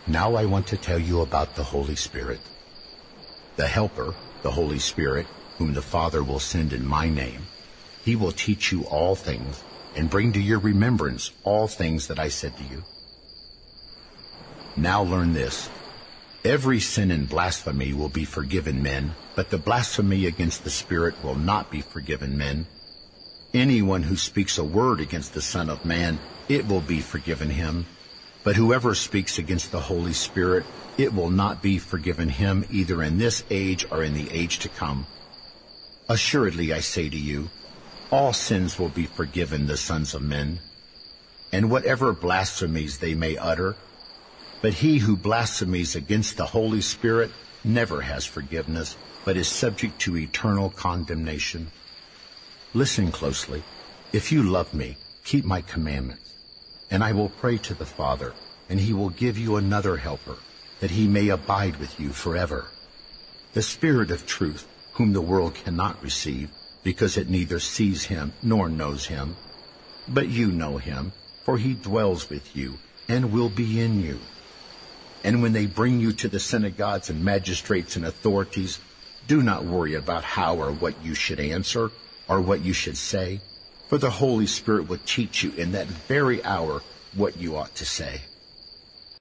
Now I want to tell you about the Holy Spirit. The Helper, the Holy Spirit, whom the Father will send in my name, he will teach you all things and bring to your remembrance all things that I said to you. Now learn this. Every sin and blasphemy will be forgiven men, but the blasphemy against the Spirit will not be forgiven men. Anyone who speaks a word against the Son of Man, it will be forgiven him. But whoever speaks against the Holy Spirit, it will not be forgiven him either in this age or in the age to come. Assuredly, I say to you, all sins will be forgiven the sons of men, and whatever blasphemies they may utter. But he who blasphemies against the Holy Spirit never has forgiveness, but is subject to eternal condemnation. Listen closely. If you love me, keep my commandments. And I will pray to the Father, and he will give you another helper, that he may abide with you forever. The Spirit of truth, whom the world cannot receive, because it neither sees him nor knows him. But you know him, for he dwells with you and will be in you. And when they bring you to the synagogues and magistrates and authorities, do not worry about how or what you should answer or what you should say, for the Holy Spirit will teach you in that very hour what you ought to say.